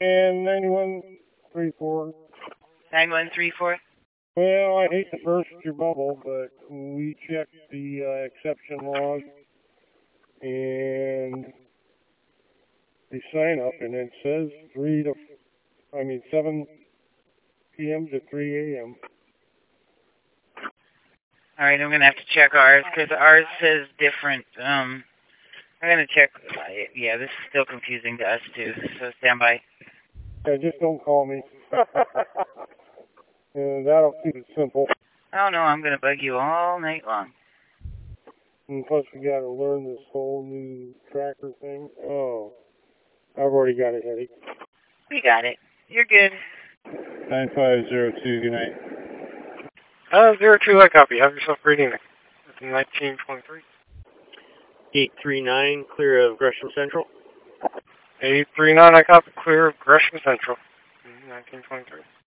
And 9134. 9134? Well, I hate to burst your bubble, but we checked the exception log and the sign up, and it says 7 p.m. to 3 a.m. All right, I'm going to have to check ours because ours says different. I'm going to check. Yeah, this is still confusing to us, too, so stand by. Yeah, just don't call me. And that'll keep it simple. Oh, no, I'm going to bug you all night long. And plus, we got to learn this whole new tracker thing. Oh, I've already got a headache. We got it. You're good. 9502, good night. 02, I copy. Have yourself a great evening. 1923. 839, clear of Gresham Central. 839, I copy. Clear of Gresham Central. 1923.